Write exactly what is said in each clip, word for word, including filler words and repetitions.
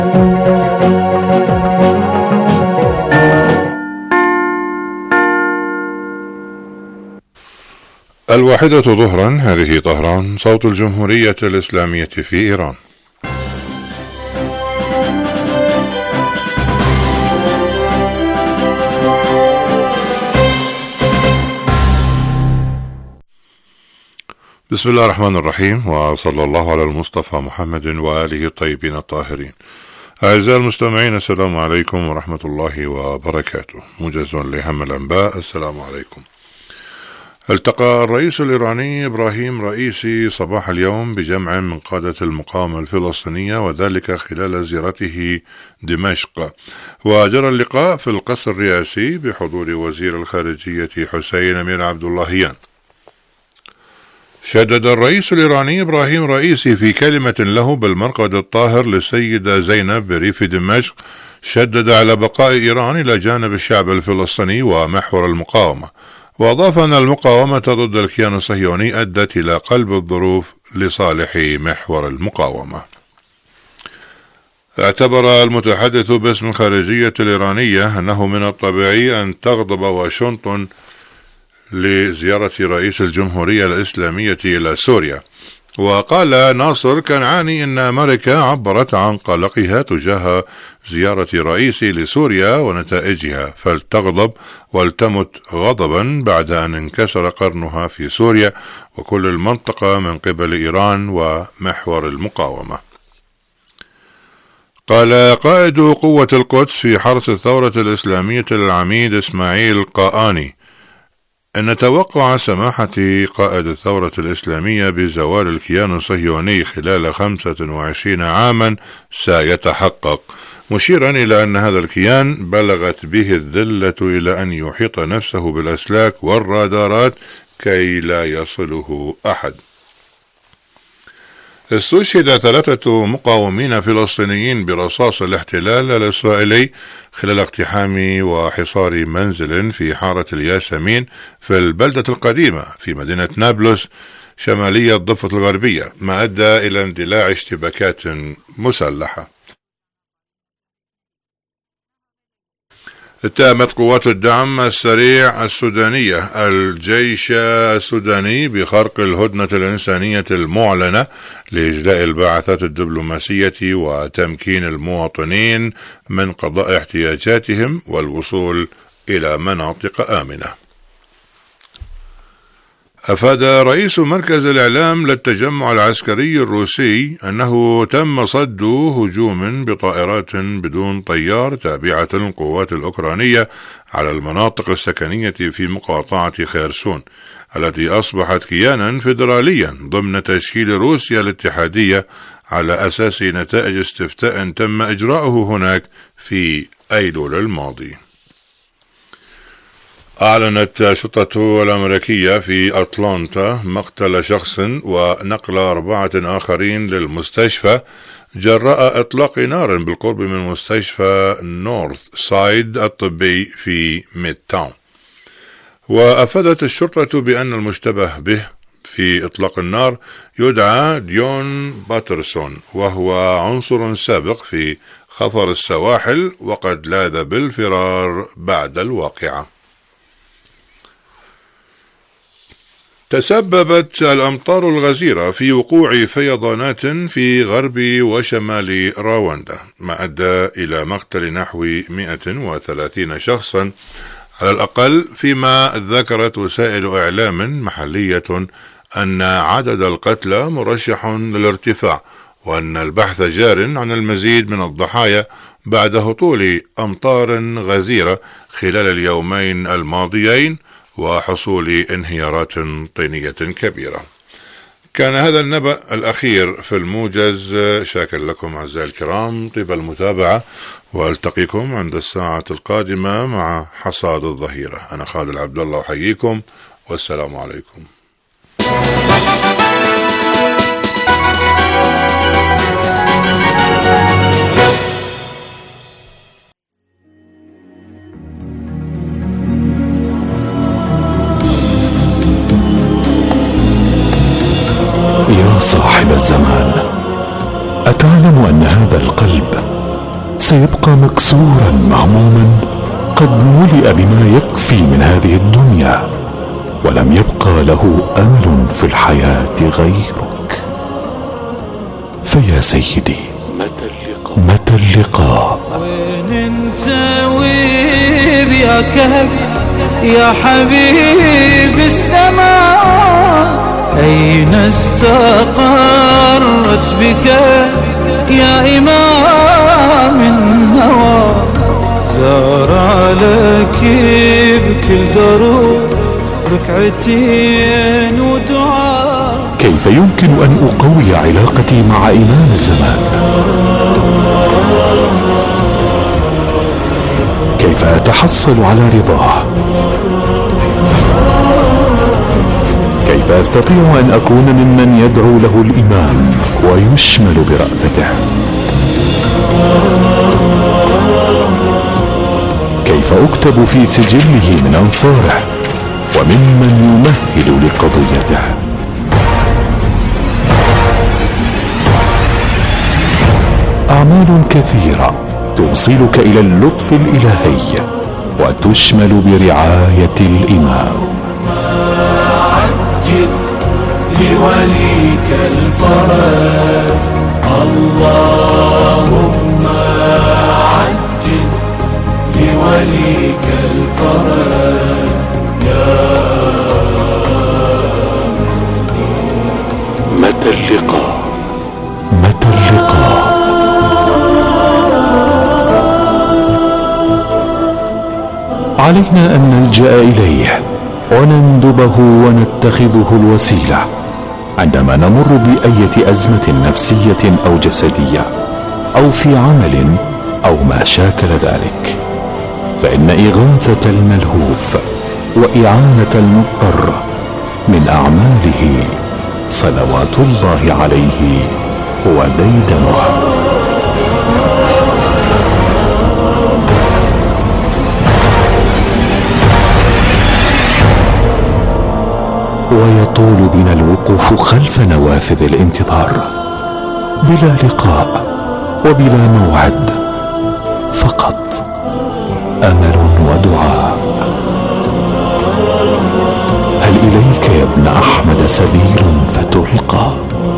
الواحدة ظهرا، هذه طهران، صوت الجمهورية الإسلامية في إيران. بسم الله الرحمن الرحيم، وصلى الله على المصطفى محمد وآله الطيبين الطاهرين. أعزائي المستمعين، السلام عليكم ورحمة الله وبركاته. موجز لأهم الأنباء. السلام عليكم. التقى الرئيس الإيراني إبراهيم رئيسي صباح اليوم بجمع من قادة المقاومة الفلسطينية، وذلك خلال زيارته دمشق. وجرى اللقاء في القصر الرئاسي بحضور وزير الخارجية حسين أمير عبد اللهيان. شدد الرئيس الإيراني إبراهيم رئيسي في كلمة له بالمرقد الطاهر للسيدة زينب بريف دمشق، شدد على بقاء إيران إلى جانب الشعب الفلسطيني ومحور المقاومة، وأضاف أن المقاومة ضد الكيان الصهيوني أدت إلى قلب الظروف لصالح محور المقاومة. اعتبر المتحدث باسم الخارجية الإيرانية أنه من الطبيعي أن تغضب واشنطن لزيارة رئيس الجمهورية الإسلامية إلى سوريا. وقال ناصر كنعاني إن أمريكا عبرت عن قلقها تجاه زيارة رئيسي لسوريا ونتائجها، فلتغضب ولتمت غضبا بعد أن انكسر قرنها في سوريا وكل المنطقة من قبل إيران ومحور المقاومة. قال قائد قوة القدس في حرس الثورة الإسلامية العميد إسماعيل قاآني أن توقع سماحة قائد الثورة الإسلامية بزوال الكيان الصهيوني خلال خمسة وعشرين عاما سيتحقق، مشيرا إلى أن هذا الكيان بلغت به الذلة إلى أن يحيط نفسه بالأسلاك والرادارات كي لا يصله أحد. استشهد ثلاثة مقاومين فلسطينيين برصاص الاحتلال الإسرائيلي خلال اقتحام وحصار منزل في حارة الياسمين في البلدة القديمة في مدينة نابلس شمالية الضفة الغربية، ما أدى إلى اندلاع اشتباكات مسلحة. اتهمت قوات الدعم السريع السودانية الجيش السوداني بخرق الهدنة الإنسانية المعلنة لإجلاء البعثات الدبلوماسية وتمكين المواطنين من قضاء احتياجاتهم والوصول إلى مناطق آمنة. أفاد رئيس مركز الإعلام للتجمع العسكري الروسي أنه تم صد هجوم بطائرات بدون طيار تابعة للقوات الأوكرانية على المناطق السكنية في مقاطعة خيرسون التي أصبحت كيانا فيدراليا ضمن تشكيل روسيا الاتحادية على أساس نتائج استفتاء تم إجراؤه هناك في أيلول الماضي. أعلنت الشرطة الأمريكية في أتلانتا مقتل شخص ونقل أربعة آخرين للمستشفى جراء إطلاق نار بالقرب من مستشفى نورث سايد الطبي في ميد تاون. وأفادت الشرطة بأن المشتبه به في إطلاق النار يدعى ديون باترسون، وهو عنصر سابق في خفر السواحل وقد لاذ بالفرار بعد الواقعة. تسببت الأمطار الغزيرة في وقوع فيضانات في غرب وشمال راوندا، ما أدى إلى مقتل نحو مئة وثلاثين شخصا على الأقل، فيما ذكرت وسائل إعلام محلية أن عدد القتلى مرشح للارتفاع، وأن البحث جار عن المزيد من الضحايا بعد هطول أمطار غزيرة خلال اليومين الماضيين وحصول انهيارات طينية كبيرة. كان هذا النبأ الأخير في الموجز. شاكر لكم أعزائي الكرام طيب المتابعة، وألتقيكم عند الساعة القادمة مع حصاد الظهيرة. أنا خالد عبد الله أحييكم، والسلام عليكم. يا صاحب الزمان، أتعلم أن هذا القلب سيبقى مكسورا مهموما قد ملئ بما يكفي من هذه الدنيا، ولم يبقى له أمل في الحياة غيرك. فيا سيدي، متى اللقاء؟ وين انت ويب يا كهف يا حبيب السماء؟ أين استقرت بك يا إمام النوى؟ زار عليك بكل دروب ركعتين ودعاء. كيف يمكن أن أقوي علاقتي مع إمام الزمان؟ كيف أتحصل على رضاه؟ كيف أستطيع أن أكون ممن يدعو له الإمام ويشمل برأفته؟ كيف أكتب في سجله من أنصاره وممن يمهد لقضيته؟ أعمال كثيرة توصلك إلى اللطف الإلهي وتشمل برعاية الإمام. عجل لوليك الفرج، اللهم عجل لوليك الفرج يا متى اللقاء؟ متى اللقاء؟ علينا أن نلجأ إليه ونندبه ونتخذه الوسيلة عندما نمر بأية أزمة نفسية أو جسدية أو في عمل أو ما شاكل ذلك، فإن إغاثة الملهوف وإعانة المضطر من أعماله صلوات الله عليه وديدنه. ويطول بنا الوقوف خلف نوافذ الانتظار بلا لقاء وبلا موعد، فقط أمل ودعاء. هل إليك يا ابن أحمد سبيل فتلقى؟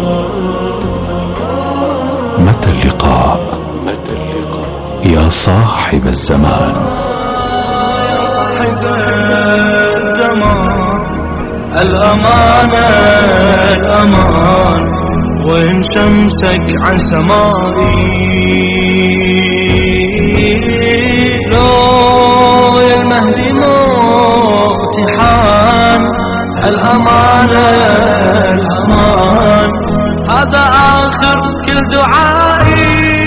متى اللقاء يا صاحب الزمان؟ يا صاحب الزمان، الأمان الأمان، وإن شمسك عن سمائي لو يا المهدي مرتحان. الأمان الأمان، هذا آخر كل دعائي.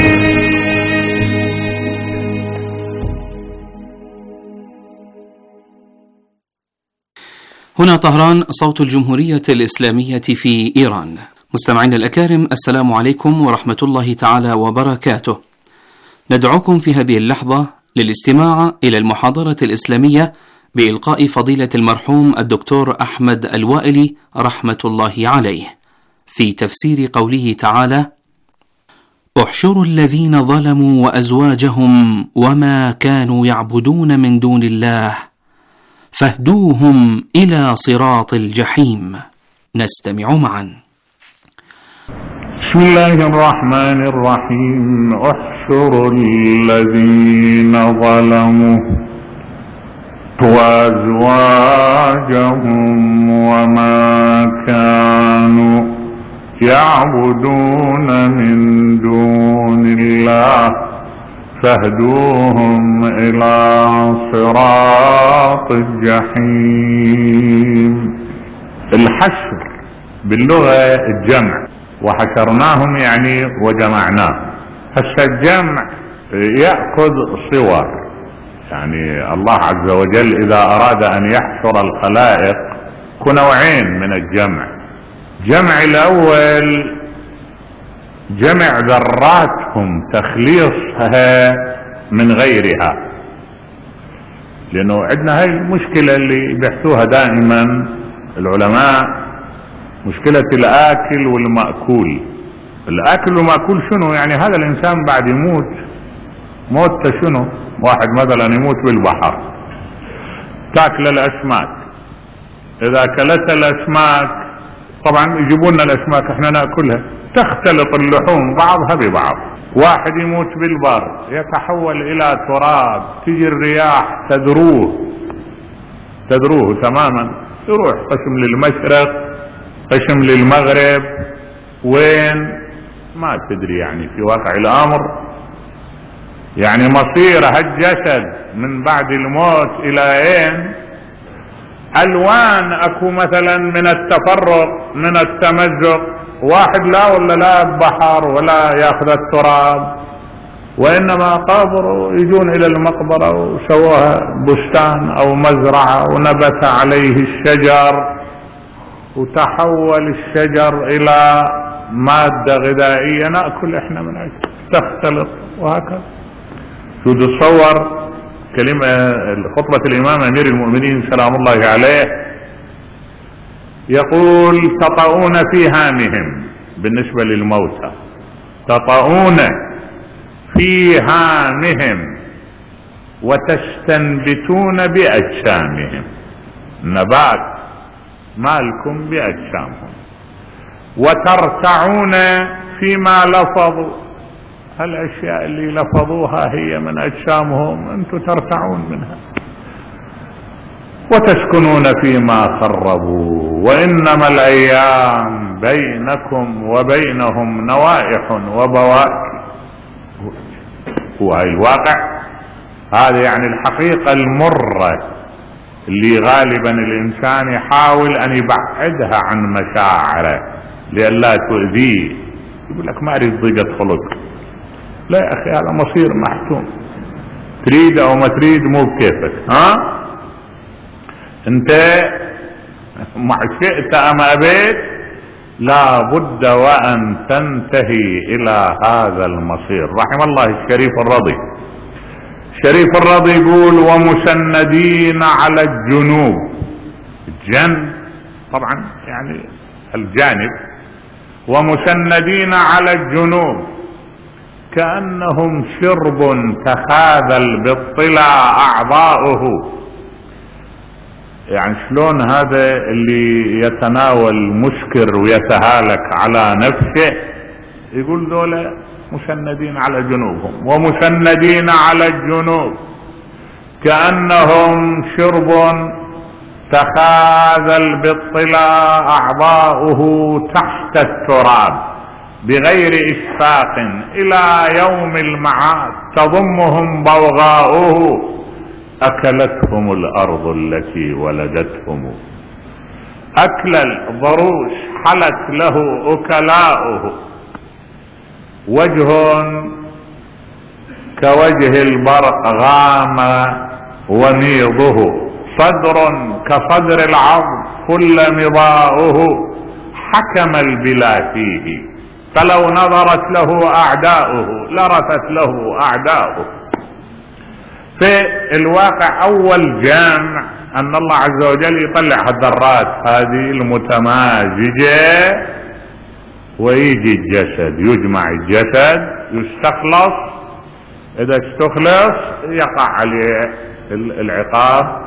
هنا طهران، صوت الجمهورية الإسلامية في إيران. مستمعينا الأكارم، السلام عليكم ورحمة الله تعالى وبركاته. ندعوكم في هذه اللحظة للاستماع إلى المحاضرة الإسلامية بإلقاء فضيلة المرحوم الدكتور أحمد الوائلي رحمة الله عليه في تفسير قوله تعالى: احشروا الذين ظلموا وأزواجهم وما كانوا يعبدون من دون الله فاهدوهم إلى صراط الجحيم. نستمع معا. بسم الله الرحمن الرحيم. احشروا الذين ظلموا وأزواجهم وما كانوا يعبدون من دون الله فاهدوهم إلى صراط الجحيم. الحشر باللغة الجمع، وحشرناهم يعني وجمعناهم. هسه الجمع يأخذ صور، يعني الله عز وجل إذا أراد أن يحشر الخلائق كنوعين من الجمع. جمع الأول جمع ذراتهم، تخليصها من غيرها، لأنه عندنا هاي المشكلة اللي بيحثوها دائما العلماء، مشكلة الآكل والمأكول. الآكل والمأكول شنو؟ يعني هذا الإنسان بعد يموت موت شنو؟ واحد مثلا يموت بالبحر، تاكل الاسماك، اذا اكلت الاسماك طبعا يجيبون الاسماك احنا ناكلها، تختلط اللحوم بعضها ببعض. واحد يموت بالبر يتحول الى تراب، تجي الرياح تدروه تدروه تماما، يروح قسم للمشرق قسم للمغرب، وين ما تدري يعني في واقع الامر. يعني مصير هالجسد من بعد الموت الى اين؟ الوان اكو مثلا من التفرق من التمزق، واحد لا ولا لا بحر ولا ياخذ التراب، وانما قابروا يجون الى المقبرة وسووها بستان او مزرعة ونبت عليه الشجر وتحول الشجر الى مادة غذائية نأكل احنا من اجل، تختلط وهكذا. شو تتصور كلمة خطبة الامام امير المؤمنين سلام الله عليه، يقول تطؤون في هامهم بالنسبة للموتى، تطؤون في هامهم وتستنبتون بأجسامهم، نبات مالكم بأجسامهم، وترتعون فيما لفظوا، الأشياء اللي لفظوها هي من أجسامهم أنتم ترتعون منها، وتسكنون فيما خربوا، وإنما الأيام بينكم وبينهم نوائح وبواكي. هو هاي الواقع، هذا يعني الحقيقة المرة اللي غالبا الإنسان يحاول أن يبعدها عن مشاعره لئلا تؤذيه. يقول لك ما أريد ضيقة خلق، لا يا أخي هذا مصير محتوم، تريد أو ما تريد مو بكيفك، ها أنت مع شئت أم أبيت لا بد وأن تنتهي إلى هذا المصير. رحم الله الشريف الرضي، الشريف الرضي يقول ومسندين على الجنوب، الجن طبعا يعني الجانب، ومسندين على الجنوب كأنهم شرب تخاذل بالطلا أعضاؤه. يعني شلون هذا اللي يتناول مسكر ويتهالك على نفسه، يقول ذولا مسندين على جنوبهم، ومسندين على الجنوب كأنهم شرب تخاذل بالطلا أعضاؤه تحت التراب بغير إشفاق إلى يوم المعاد تضمهم بوغاؤه، أكلتهم الأرض التي ولدتهم، أكل الضروس حلت له أكلاؤه، وجه كوجه البرق غام وميضه، صدر كصدر العظم كل مضاؤه، حكم البلا فيه فلو نظرت له أعداؤه لرثت له أعداؤه. في الواقع أول جامع أن الله عز وجل يطلع الذرات هذه المتمازجة ويجي الجسد، يجمع الجسد يستخلص، إذا استخلص يقع عليه العقاب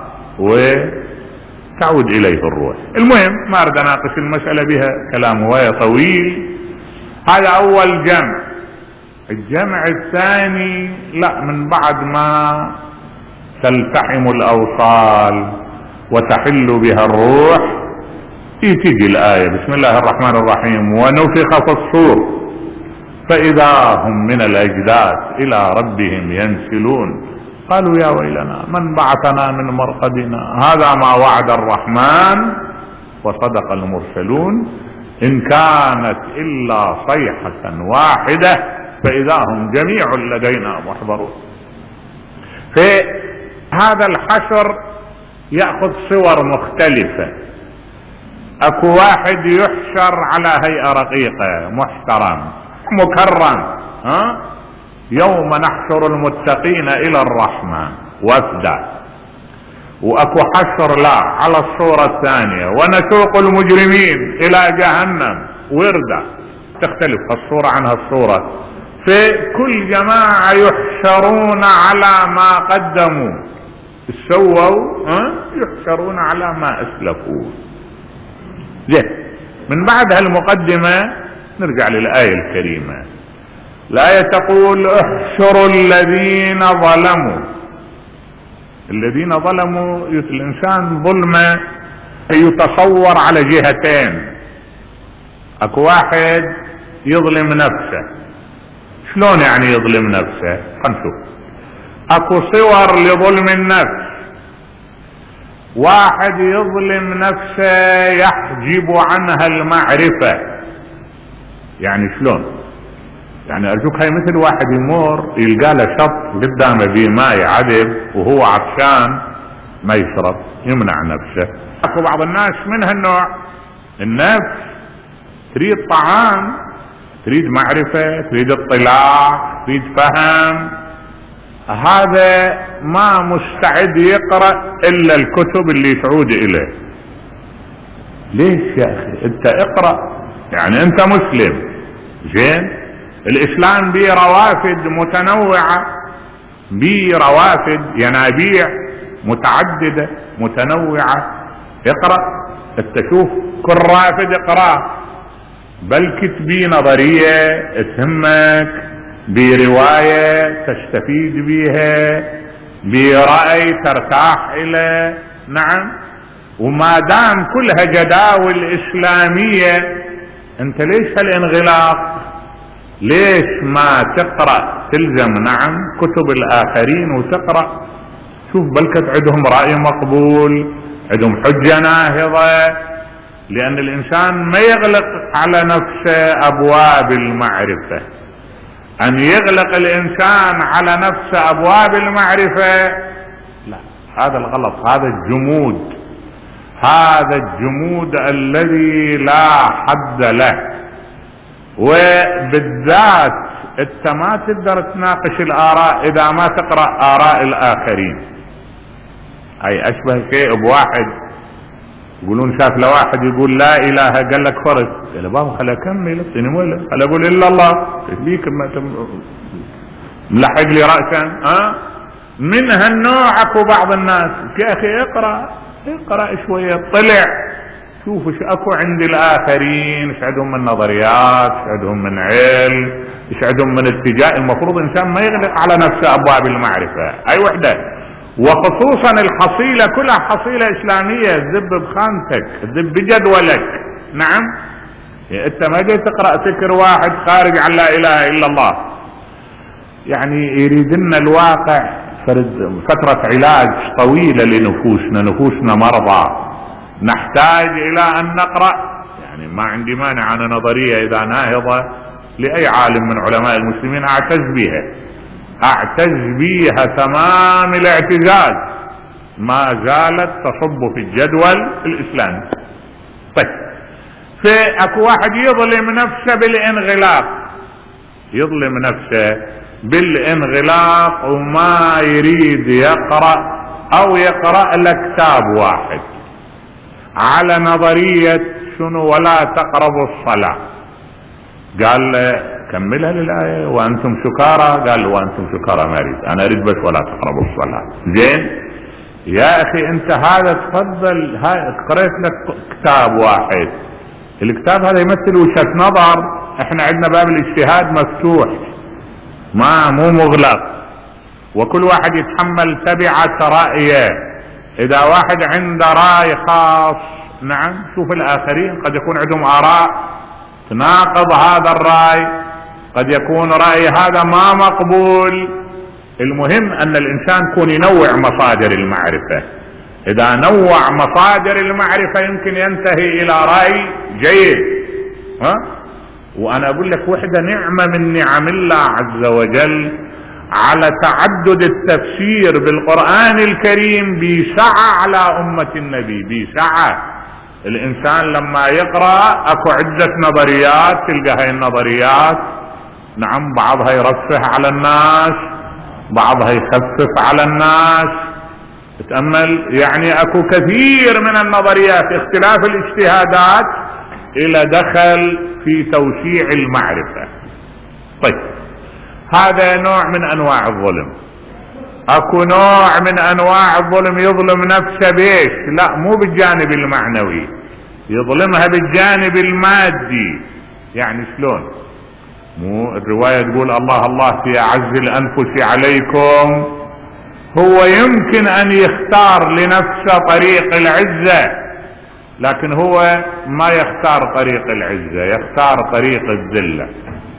وتعود إليه الروح. المهم ما أريد أناقش المسألة بها، كلام هواية طويل. هذا أول جمع. الجمع الثاني لا، من بعد ما تلتحم الأوصال وتحل بها الروح تيجي الآية بسم الله الرحمن الرحيم ونفخ في الصور فإذا هم من الأجداث إلى ربهم ينسلون قالوا يا ويلنا من بعثنا من مرقدنا هذا ما وعد الرحمن وصدق المرسلون إن كانت إلا صيحة واحدة فإذا هم جميع لدينا محضرون. في هذا الحشر يأخذ صور مختلفة. اكو واحد يحشر على هيئة رقيقة محترم مكرم، ها يوم نحشر المتقين الى الرحمن وفدا، واكو حشر لا على الصورة الثانية ونسوق المجرمين الى جهنم وردا، تختلف الصورة عن الصورة. فكل جماعة يحشرون على ما قدموا، سووا يحشرون على ما أسلفوا. زين، من بعد هالمقدمة نرجع للآية الكريمة. الآية تقول احشروا الذين ظلموا. الذين ظلموا، الإنسان ظلمه يتصور على جهتين. اكو واحد يظلم نفسه. شلون يعني يظلم نفسه؟ خلينا نشوف. اكو صور لظلم النفس. واحد يظلم نفسه يحجب عنها المعرفة. يعني شلون؟ يعني ارجوك، هاي مثل واحد يمر يلقى له شط قدامه بماء عذب وهو عطشان ما يشرب، يمنع نفسه. اكو بعض الناس من هالنوع، النفس تريد طعام، تريد معرفة، تريد اطلاع، تريد فهم، هذا ما مستعد يقرأ الا الكتب اللي تعود اليه. ليش يا اخي؟ انت اقرأ، يعني انت مسلم، زين، الاسلام بيه روافد متنوعة، بيه روافد ينابيع متعددة متنوعة. اقرأ، تشوف كل رافد اقرأ، بل كتبي نظرية تهمك، برواية تستفيد بها، برأي ترتاح إليه. نعم، وما دام كلها جداول إسلامية، انت ليش هالانغلاق؟ ليش ما تقرأ تلزم نعم كتب الآخرين وتقرأ؟ شوف بلكت عندهم رأي مقبول، عندهم حجة ناهضة. لأن الإنسان ما يغلق على نفسه أبواب المعرفة. أن يغلق الإنسان على نفسه أبواب المعرفة، لا، هذا الغلط، هذا الجمود، هذا الجمود الذي لا حد له. وبالذات انت ما تقدر تناقش الآراء إذا ما تقرأ آراء الآخرين. هاي أشبه شيء بواحد يقولون شاف لواحد يقول لا إله، قال لك فرس، قال بابا خلي أكمل، اعطيني ولا خلي أقول إلا الله، ايش بيك ما تم... ملحق لي رأسا. ها من هالنوع اكو بعض الناس. يا أخي اقرأ اقرأ شوية، طلع شوف ايش اكو عند الآخرين، ايش عندهم من نظريات، ايش عندهم من علم، ايش عندهم من اتجاه. المفروض الإنسان ما يغلق على نفسه أبواب المعرفة. أي وحدة، وخصوصا الحصيلة كلها حصيلة إسلامية، تذب بخانتك، تذب بجدولك. نعم، انت ما جاي تقرأ فكر واحد خارج عن لا اله الا الله. يعني يريد لنا الواقع فرد فترة علاج طويلة لنفوسنا، نفوسنا مرضى، نحتاج الى ان نقرأ. يعني ما عندي مانع انا نظرية اذا ناهضة لأي عالم من علماء المسلمين اعتز بها، اعتز بها تمام الاعتزاز، ما زالت تصب في الجدول الاسلامي. طيب، فاكو واحد يظلم نفسه بالانغلاق، يظلم نفسه بالانغلاق وما يريد يقرأ، او يقرأ له كتاب واحد على نظرية شنو ولا تقربوا الصلاة. قال كملها للآية وأنتم سكارى، قال وأنتم سكارى ما أريد، أنا أريد بس ولا تقربوا الصلاة. زين يا أخي، أنت هذا تفضل، هاي قريت لك كتاب واحد، الكتاب هذا يمثل وجهة نظر. احنا عندنا باب الاجتهاد مفتوح، ما مو مغلق، وكل واحد يتحمل تبعة رأيه. إذا واحد عنده رأي خاص، نعم، شوف الآخرين قد يكون عندهم آراء تناقض هذا الرأي، قد يكون رأي هذا ما مقبول. المهم أن الإنسان يكون ينوع مصادر المعرفة. إذا نوع مصادر المعرفة يمكن ينتهي إلى رأي جيد. ها؟ وأنا أقول لك وحدة نعمة من نعم الله عز وجل على تعدد التفسير بالقرآن الكريم، بيسعى على أمة النبي، بيسعى. الإنسان لما يقرأ أكو عدة نظريات، تلقى هاي النظريات نعم بعضها يرفه على الناس، بعضها يخفف على الناس. تأمل، يعني أكو كثير من النظريات، اختلاف الاجتهادات إلى دخل في توسيع المعرفة. طيب، هذا نوع من انواع الظلم. اكو نوع من انواع الظلم يظلم نفسه بيش؟ لا، مو بالجانب المعنوي، يظلمها بالجانب المادي. يعني شلون؟ مو الرواية تقول الله الله في اعز الانفس عليكم. هو يمكن ان يختار لنفسه طريق العزة، لكن هو ما يختار طريق العزة، يختار طريق الذلة.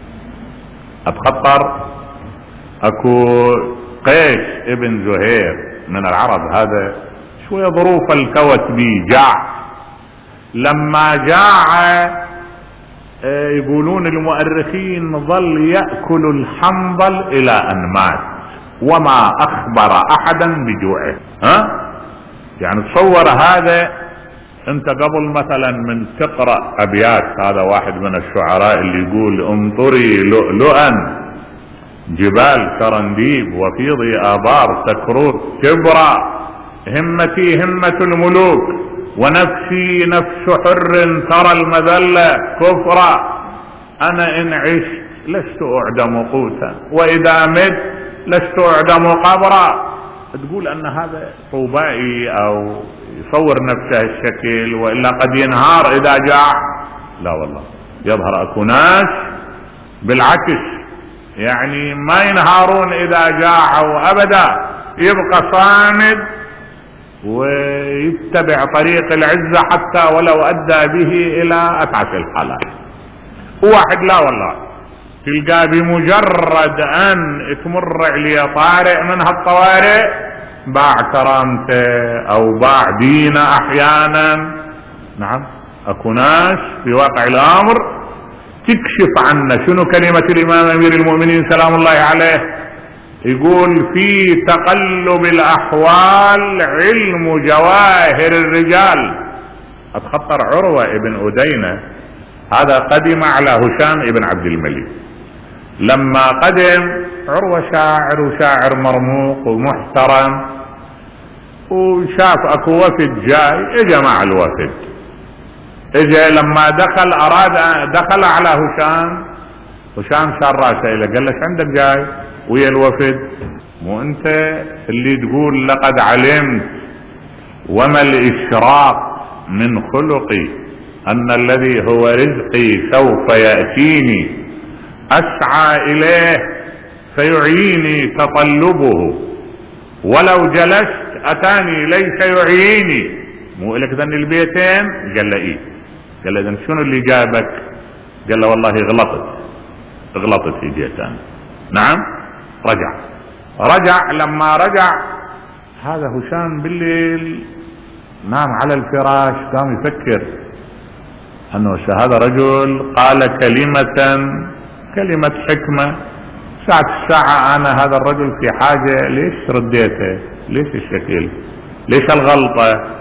اتخطر اكو قيس ابن زهير من العرب، هذا شوية ظروف الكوت بي، جاع. لما جاع يقولون المؤرخين ظل يأكل الحنظل الى ان مات وما اخبر احدا بجوعه. ها يعني تصور هذا، انت قبل مثلا من تقرأ ابيات، هذا واحد من الشعراء اللي يقول امطري لؤلؤا جبال شرنديب وفيضي آبار سكروت كبرى، همتي همة الملوك ونفسي نفس حر ترى المذلة كفرا، انا ان عشت لست اعدم قوتا واذا مت لست اعدم قبرا. تقول ان هذا طوبائي او يصور نفسه الشكل، والا قد ينهار اذا جاع. لا والله، يظهر اكو ناس بالعكس، يعني ما ينهارون اذا جاعوا ابدا، يبقى صامد ويتبع طريق العزة حتى ولو ادى به الى اتعس الحالات. واحد لا والله تلقى بمجرد ان تمر عليه طارئ من هالطوارئ باع كرامته او باع دينه احيانا. نعم، اكو ناس في واقع الامر تكشف عنا شنو كلمة الامام امير المؤمنين سلام الله عليه، يقول في تقلب الاحوال علم جواهر الرجال. اتخطر عروة ابن أدينة، هذا قدم على هشام ابن عبد الملك. لما قدم عروة شاعر وشاعر مرموق ومحترم، وشاف اكو وفد جاي، اجا مع الوفد. اجا لما دخل اراد دخل على هشام، هشام شار راسه له قال له عندك جاي ويا الوفد؟ مو انت اللي تقول لقد علمت وما الاشراق من خلقي ان الذي هو رزقي سوف يأتيني اسعى اليه فيعيني تطلبه ولو جلست اتاني ليس يعيني. مو لك ذن البيتين؟ قال له ايه. قال له شنو اللي جابك؟ قال له والله غلطت غلطت في جيتان. نعم، رجع رجع لما رجع هذا هشام بالليل نام على الفراش، قام يفكر انه هذا رجل قال كلمة كلمة حكمة، ساعة الساعة انا هذا الرجل في حاجة، ليش رديته؟ ليش الشكل؟ ليش الغلطة؟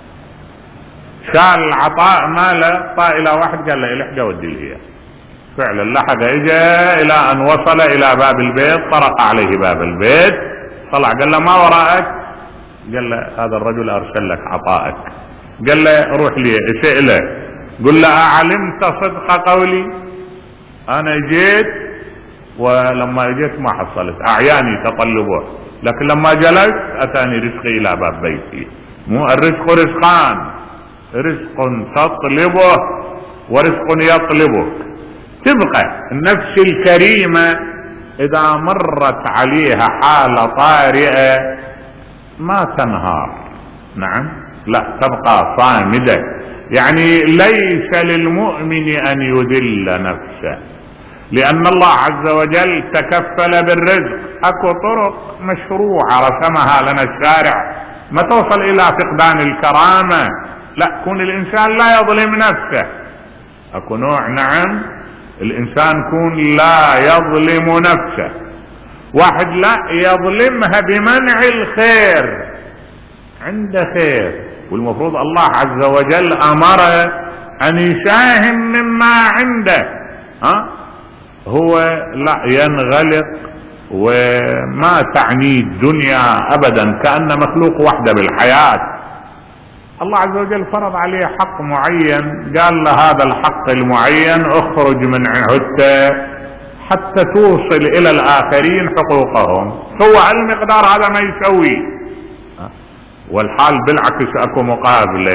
شال العطاء ماله طاء الى واحد قال له الحق ودي لي. فعلا لحق، اجا الى ان وصل الى باب البيت، طرق عليه باب البيت، طلع قال له ما وراءك؟ قال له هذا الرجل ارسل لك عطائك. قال له روح لي اسئله، قل له اعلمت صدق قولي؟ انا جيت ولما جيت ما حصلت، اعياني تطلبه، لكن لما جلست اتاني رزقي الى باب بيتي. مو الرزق رزقان، رزق تطلبه ورزق يطلبك. تبقى النفس الكريمة اذا مرت عليها حالة طارئة ما تنهار. نعم، لا، تبقى صامدة. يعني ليس للمؤمن ان يذل نفسه، لان الله عز وجل تكفل بالرزق. اكو طرق مشروعة رسمها لنا الشارع ما توصل الى فقدان الكرامة، لا، كون الانسان لا يظلم نفسه. اكو نوع، نعم، الانسان كون لا يظلم نفسه. واحد لا يظلمها بمنع الخير، عنده خير والمفروض الله عز وجل امره ان يساهم مما عنده، ها، هو لا ينغلق وما تعني الدنيا ابدا، كأن مخلوق وحده بالحياة. الله عز وجل فرض عليه حق معين، قال له هذا الحق المعين اخرج من عهدته حتى توصل الى الاخرين حقوقهم. هو هالمقدار هذا ما يسوي. والحال بالعكس اكو مقابلة.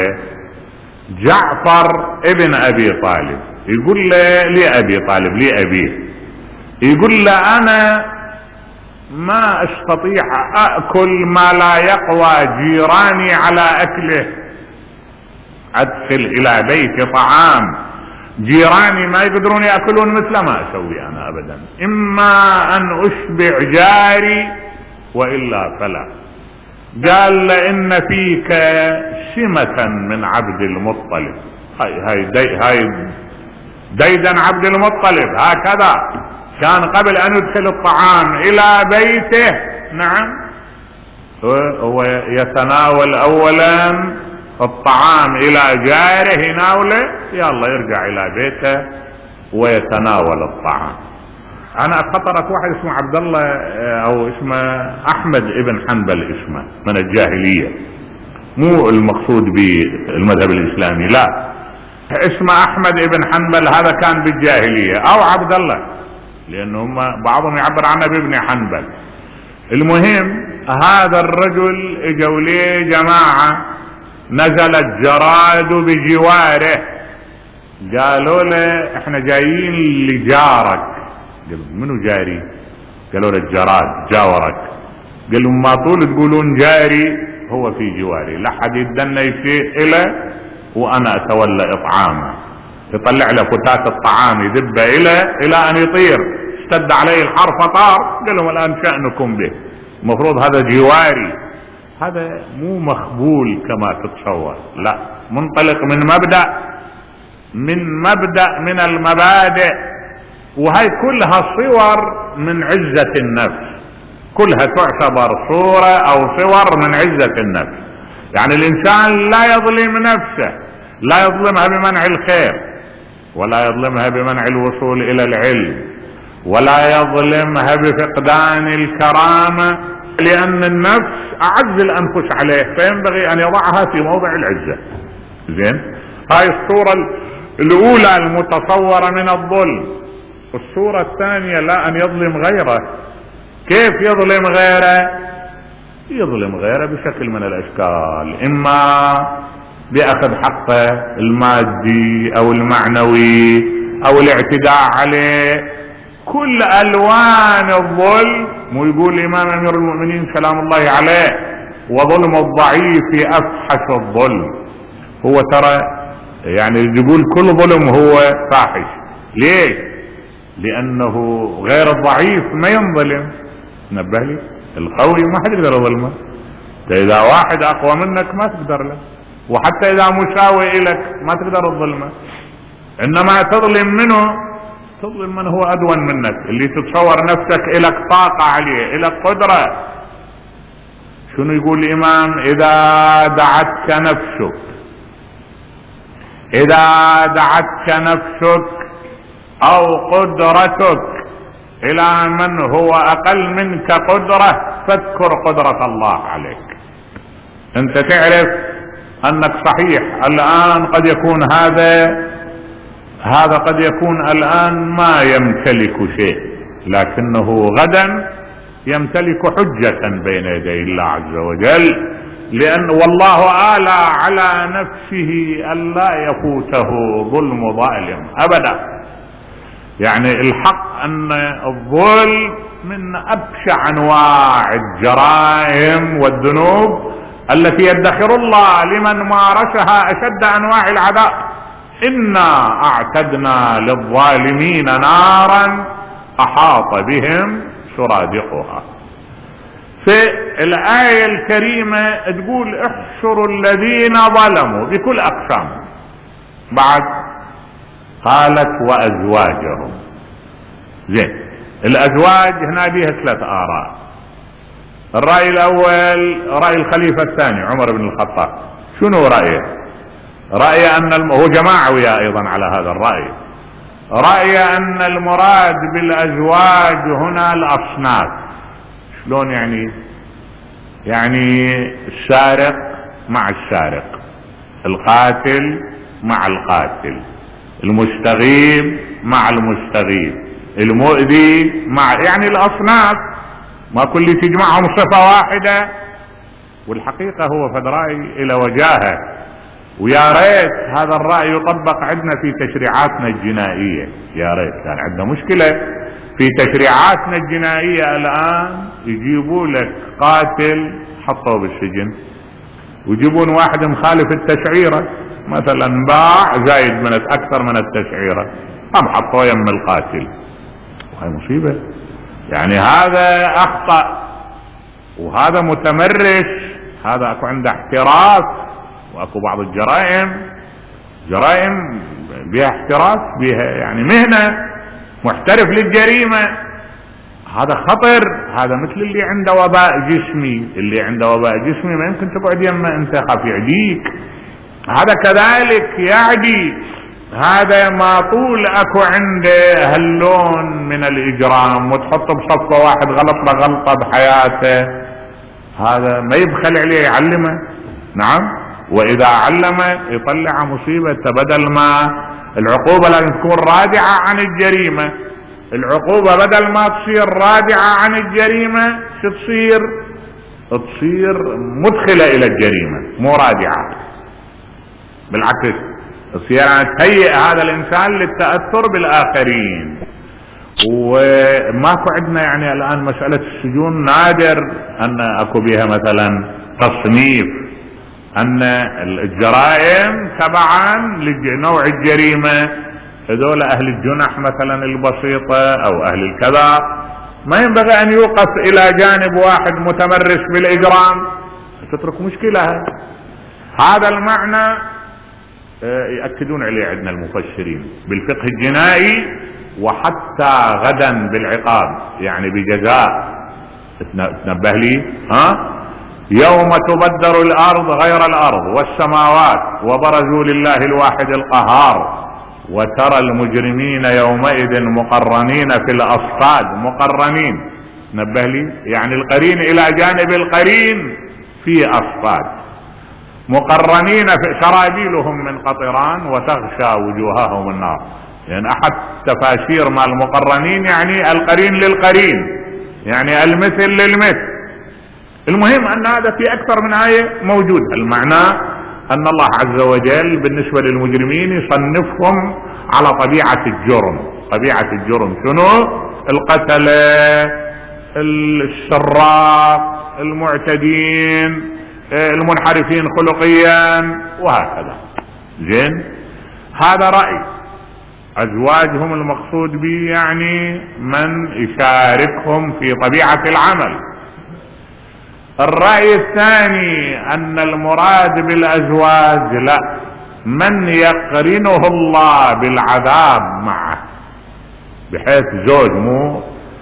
جعفر ابن ابي طالب يقول له لأبي طالب لأبيه يقول له انا ما استطيع اكل ما لا يقوى جيراني على اكله. ادخل الى بيتي طعام جيراني ما يقدرون ياكلون مثل ما اسوي انا ابدا. اما ان اشبع جاري والا فلا. قال لان فيك سمة من عبد المطلب. هاي هاي دي هاي ديدن عبد المطلب هكذا كان قبل ان يدخل الطعام الى بيته. نعم هو يتناول اولا الطعام الى جاره يناوله يلا يرجع الى بيته ويتناول الطعام. انا خطرت واحد اسمه عبد الله او اسمه احمد ابن حنبل اسمه من الجاهلية مو المقصود بالمذهب الاسلامي لا اسمه احمد ابن حنبل هذا كان بالجاهلية او عبد الله لانه هم بعضهم يعبر عنه بابن حنبل. المهم هذا الرجل اجوا ليه جماعة نزل الجراد بجواره قالوا له احنا جايين لجارك. قالوا منو جاري؟ قالوا له الجراد جاورك. قالوا ما طول تقولون جاري هو في جواري لا حد يدنى شيء إله وانا اتولى اطعامه. يطلع له فتات الطعام يدبه الى الى ان يطير اشتد عليه الحر فطار. قال لهم الان شأنكم به المفروض هذا جواري. هذا مو مخبول كما تتصور لا منطلق من مبدأ من مبدأ من المبادئ. وهي كلها صور من عزة النفس كلها تعتبر صورة او صور من عزة النفس. يعني الانسان لا يظلم نفسه لا يظلمها بمنع الخير ولا يظلمها بمنع الوصول الى العلم ولا يظلمها بفقدان الكرامة لان النفس اعز الانفس عليه فينبغي ان يضعها في موضع العزة. زين هاي الصورة الاولى المتصورة من الظلم. الصورة الثانية لا ان يظلم غيره. كيف يظلم غيره؟ يظلم غيره بشكل من الاشكال اما باخذ حقه المادي او المعنوي او الاعتداء عليه كل الوان الظلم. مو يقول الامام امير المؤمنين سلام الله عليه وظلم الضعيف افحش الظلم. هو ترى يعني يقول كل ظلم هو فاحش. ليش؟ لانه غير الضعيف ما ينظلم. نبه لي القوي ما حد يقدر يظلمه. اذا واحد اقوى منك ما تقدر له وحتى اذا مساوي الك ما تقدر تظلمه. انما تظلم منه تظلم من هو ادون منك اللي تتصور نفسك الك طاقة عليه الك قدرة. شنو يقول الامام؟ اذا دعتك نفسك اذا دعتك نفسك او قدرتك الى من هو اقل منك قدرة فاذكر قدرة الله عليك. انت تعرف انك صحيح الان قد يكون هذا هذا قد يكون الان ما يمتلك شيء لكنه غدا يمتلك حجة بين يدي الله عز وجل لان والله آلى على نفسه ان لا يفوته ظلم ظالم ابدا. يعني الحق ان الظلم من ابشع انواع الجرائم والذنوب التي يدخر الله لمن مارسها اشد انواع العذاب. انا اعتدنا للظالمين نارا احاط بهم سرادقها. في الايه الكريمه تقول احشروا الذين ظلموا بكل اقسام. بعد قالت وازواجهم. زين الازواج هنا بيها ثلاث اراء. الراي الاول راي الخليفة الثاني عمر بن الخطاب. شنو رايه؟ راي ان الم... هو جماعوي ايضا على هذا الراي. راي ان المراد بالازواج هنا الاصناف. شلون يعني؟ يعني السارق مع السارق القاتل مع القاتل المستغيث مع المستغيث المؤذي مع يعني الأصناف، ما كل تجمعهم صفة واحدة. والحقيقة هو فد رأي إلى وجاهه، ويا ريت هذا الرأي يطبق عندنا في تشريعاتنا الجنائية. يا ريت كان عندنا مشكلة في تشريعاتنا الجنائية الآن يجيبوا لك قاتل حطوه بالسجن، ويجيبون واحد مخالف التشعيرة مثلا باع زايد من أكثر من التشعيرة، هم حطوه يم القاتل. وهي مصيبة، يعني هذا أخطأ وهذا متمرس، هذا أكو عنده احتراف. واكو بعض الجرائم جرائم بها احتراف، بها يعني مهنة، محترف للجريمة. هذا خطر، هذا مثل اللي عنده وباء جسمي، اللي عنده وباء جسمي ما يمكن تقعد يمه انت خاف يعديك. هذا كذلك يعدي، هذا ما طول اكو عنده هاللون من الاجرام، وتحطه بصفه واحد غلط له غلطه بحياته، هذا ما يبخل عليه يعلمه. نعم، واذا علم يطلع مصيبة. بدل ما العقوبة لازم تكون رادعة عن الجريمة، العقوبة بدل ما تصير رادعة عن الجريمة شو تصير؟ تصير مدخلة الى الجريمة مو رادعة، بالعكس تصير تهيئ هذا الانسان للتأثر بالاخرين. وماكو عندنا يعني الان مسألة السجون نادر ان اكو بها مثلا تصنيف ان الجرائم تبعا لنوع الجريمة، هذول اهل الجنح مثلا البسيطة او اهل الكذا ما ينبغي ان يوقف الى جانب واحد متمرس بالاجرام، تترك مشكلة. هذا المعنى يأكدون عليه عندنا المفسرين بالفقه الجنائي، وحتى غدا بالعقاب يعني بجزاء. تنبه لي ها يوم تبدل الارض غير الارض والسماوات وبرزوا لله الواحد القهار وترى المجرمين يومئذ مقرنين في الاصفاد. مقرنين نبه لي يعني القرين الى جانب القرين في اصفاد، مقرنين في سرابيلهم من قطران وتغشى وجوههم النار. يعني احد تفاسير مع المقرنين يعني القرين للقرين، يعني المثل للمثل. المهم ان هذا في اكثر من آية موجود. المعنى ان الله عز وجل بالنسبة للمجرمين يصنفهم على طبيعة الجرم. طبيعة الجرم شنو؟ القتلة، السراق، المعتدين، المنحرفين خلقيا وهكذا. زين، هذا رأي. ازواجهم المقصود به يعني من يشاركهم في طبيعة العمل. الرأي الثاني ان المراد بالازواج لا، من يقرنه الله بالعذاب معه، بحيث زوج مو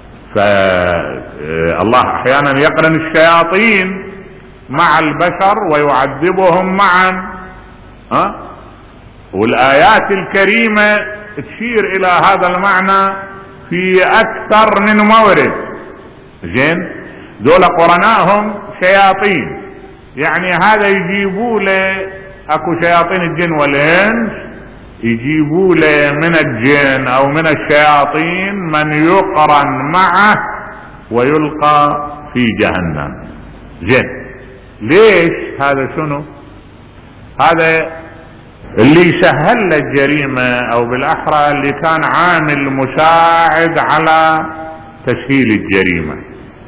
فالله احيانا يقرن الشياطين مع البشر ويعذبهم معا. ها؟ والآيات الكريمة تشير الى هذا المعنى في اكثر من مورد. زين، دول قرناهم شياطين، يعني هذا يجيبوا له اكو شياطين الجن والانس، يجيبوا له من الجن او من الشياطين من يقرن معه ويلقى في جهنم. زين، ليش هذا؟ شنو هذا؟ اللي يسهل له الجريمة او بالاحرى اللي كان عامل مساعد على تسهيل الجريمة،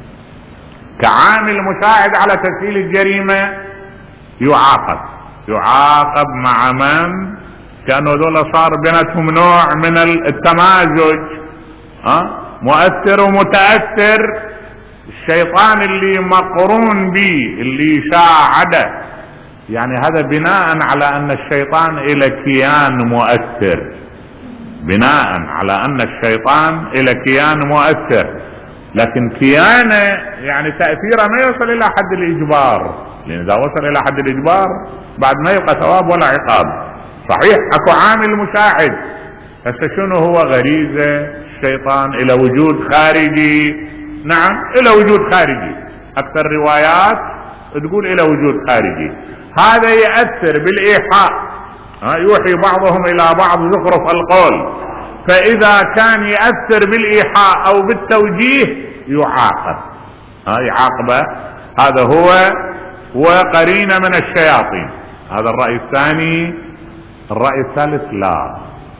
كعامل مساعد على تسهيل الجريمة يعاقب يعاقب مع من كانوا ذولا صار بيناتهم نوع من التمازج، ها؟ مؤثر ومتأثر. الشيطان اللي مقرون به اللي يساعده، يعني هذا بناء على ان الشيطان الى كيان مؤثر، بناء على ان الشيطان الى كيان مؤثر، لكن كيانه يعني تأثيره ما يوصل الى حد الاجبار، لان اذا وصل الى حد الاجبار بعد ما يبقى ثواب ولا عقاب. صحيح اكو عامل مساعد، هسه شنو هو؟ غريزة الشيطان الى وجود خارجي. نعم، الى وجود خارجي. اكثر روايات تقول الى وجود خارجي. هذا يأثر بالايحاء، يوحي بعضهم الى بعض زخرف القول، فإذا كان يأثر بالإيحاء أو بالتوجيه يعاقب، ها يعاقبه. هذا هو وقرين من الشياطين. هذا الرأي الثاني. الرأي الثالث لا،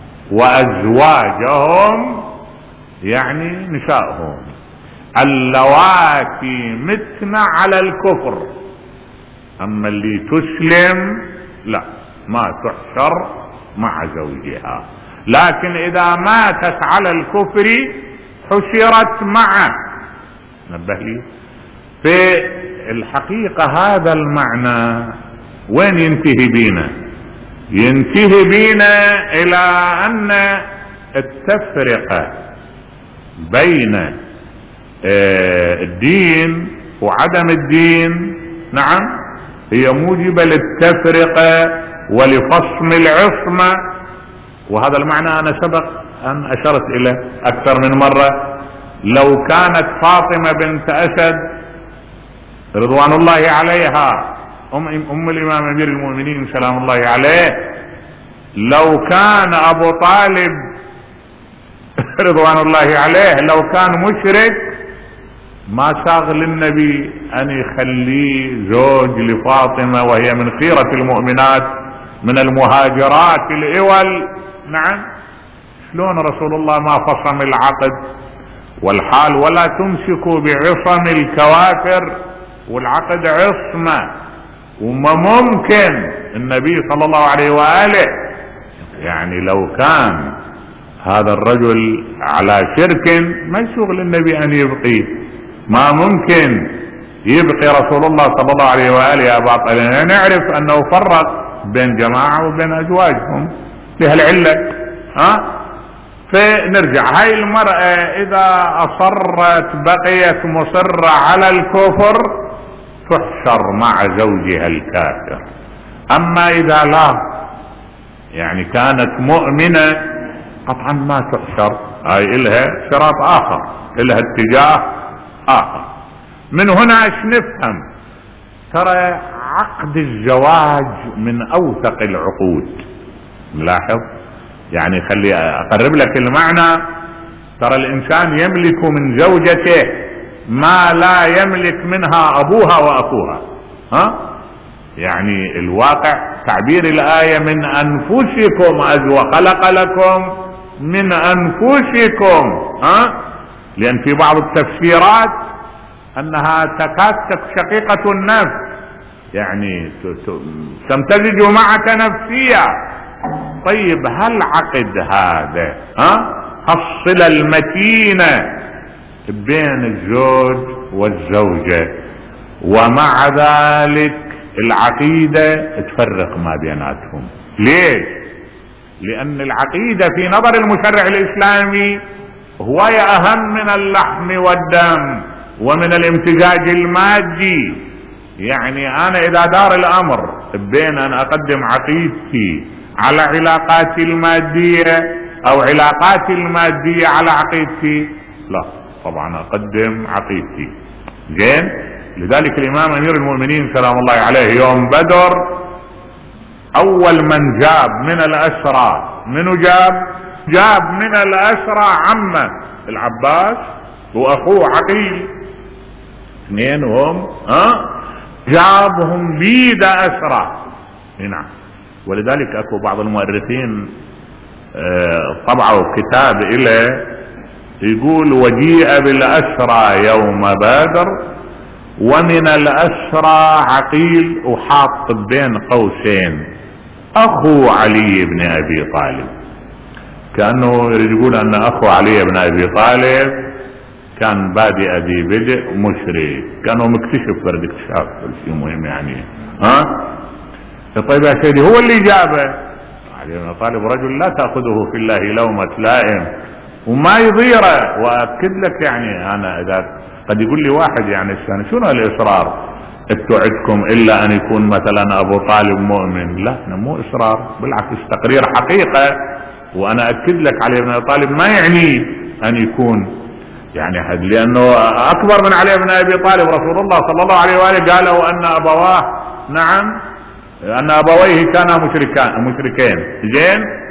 وأزواجهم يعني نسائهم اللواتي متن على الكفر. أما اللي تسلم لا، ما تحشر مع زوجها، لكن إذا ماتت على الكفر حشرت معه. نبه لي في الحقيقة هذا المعنى وين ينتهي بينا؟ ينتهي بينا إلى أن التفرقة بين الدين وعدم الدين نعم هي موجبة للتفرقة ولفصم العصمة. وهذا المعنى أنا سبق أن أشرت إليه أكثر من مرة. لو كانت فاطمة بنت أسد رضوان الله عليها أم, أم الإمام أمير المؤمنين سلام الله عليه، لو كان أبو طالب رضوان الله عليه لو كان مشرك ما ساغ للنبي أن يخليه زوج لفاطمة وهي من خيرة المؤمنات من المهاجرات الأول. نعم شلون رسول الله ما فصم العقد والحال ولا تمسكوا بعصم الكوافر، والعقد عصمة وما ممكن النبي صلى الله عليه وآله يعني لو كان هذا الرجل على شرك ما يشغل النبي أن يبقي، ما ممكن يبقي رسول الله صلى الله عليه وآله يا باطل. نعرف أنه فرق بين جماعة وبين أزواجهم لهالعلة. ها فنرجع، هاي المرأة إذا أصرت بقيت مصرة على الكفر تحشر مع زوجها الكافر. أما إذا لا يعني كانت مؤمنة قطعا ما تحشر، هاي إلها شراط آخر، إلها اتجاه آخر. من هنا ايش نفهم؟ ترى عقد الزواج من أوثق العقود. ملاحظ يعني خلي أقرب لك المعنى. ترى الإنسان يملك من زوجته ما لا يملك منها أبوها وأخوها. ها يعني الواقع تعبير الآية من أنفسكم أزواج خلق لكم من أنفسكم. ها لأن في بعض التفسيرات أنها تكاد شقيقة النفس يعني تمتزج معك نفسيا. طيب هل عقد هذا ها الصلة المتينة بين الزوج والزوجة ومع ذلك العقيدة تفرق ما بيناتهم؟ ليش؟ لأن العقيدة في نظر المشرع الإسلامي هو أهم من اللحم والدم ومن الامتزاج المادي. يعني أنا إذا دار الأمر بين أن أقدم عقيدتي على علاقاتي المادية أو علاقاتي المادية على عقيدتي، لا طبعا أقدم عقيدتي. زين، لذلك الإمام أمير المؤمنين سلام الله عليه يوم بدر أول من جاب من الأسرى، منو جاب؟ جاب من الأسرى عمه العباس وأخوه عقيل، اثنين هم ها جابهم بيد أسرى. نعم، ولذلك أكو بعض المؤرخين طبعوا كتاب إليه يقول وجيء بالأسرى يوم بدر ومن الأسرى عقيل وحاط بين قوسين أخو علي بن أبي طالب، كأنه يقول أن أخو علي بن أبي طالب كان بادئ ذي بدء مشرك، كانوا مكتشف فرد اكتشاف شيء مهم يعني. ها طيب يا سيدي هو اللي جابه علي بن طالب رجل لا تأخذه في الله لومة لائم وما يضيره. وأكد لك يعني أنا إذا قد يقول لي واحد يعني الثاني شنو الإصرار؟ اتوعدكم إلا أن يكون مثلا أبو طالب مؤمن. لا مو إصرار، بالعكس تقرير حقيقة. وأنا أكد لك علي بن طالب ما يعني أن يكون يعني حد، لأنه أكبر من علي بن أبي طالب. رسول الله صلى الله عليه وآله قالوا أن أبواه نعم أن أبويه كانا مشركان مشركين. زين،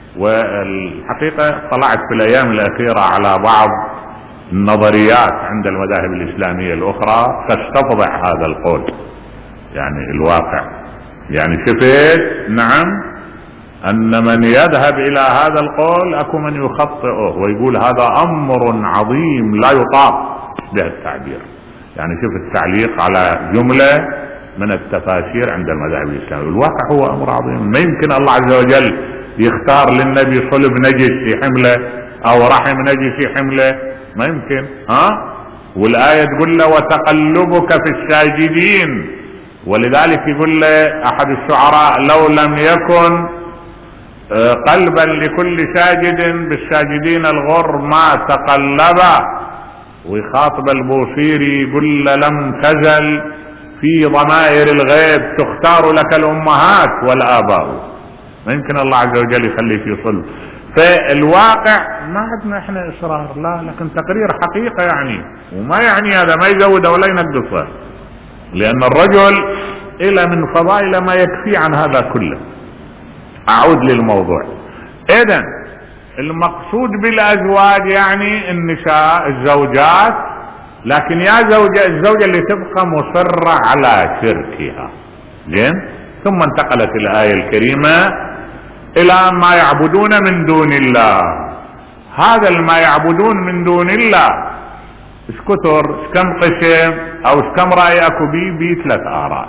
والحقيقة طلعت في الأيام الأخيرة على بعض النظريات عند المذاهب الإسلامية الأخرى تستفضع هذا القول، يعني الواقع. يعني شفت نعم أن من يذهب إلى هذا القول أكو من يخطئه ويقول هذا أمر عظيم لا يطاق به التعبير. يعني شوف التعليق على جملة من التفاسير عند المذاهب الإسلامية. الواقع هو أمر عظيم. ما يمكن الله عز وجل يختار للنبي صلب نجس في حمله أو رحم نجس في حمله، ما يمكن. ها والآية تقول له وتقلبك في الساجدين، ولذلك يقول له أحد الشعراء لو لم يكن قلبا لكل ساجد بالساجدين الغر ما تقلبا. ويخاطب البوصيري يقول له لم تزل في ضمائر الغيب تختار لك الأمهات والآباء. ما يمكن الله عز وجل يخلي في صلب. فالواقع ما عندنا احنا إصرار، لا، لكن تقرير حقيقة يعني. وما يعني هذا ما يزود ولا ينقصه، لأن الرجل إلى من فضائل ما يكفي عن هذا كله. أعود للموضوع. إذن المقصود بالأزواج يعني النساء الزوجات، لكن يا زوجة الزوجة اللي تبقى مصرة على شركها. زين. ثم انتقلت الآية الكريمة إلى ما يعبدون من دون الله. هذا ما يعبدون من دون الله ايش كثر، ايش كم قسم او ايش كم رأي اكو بي بي ثلاث آراء.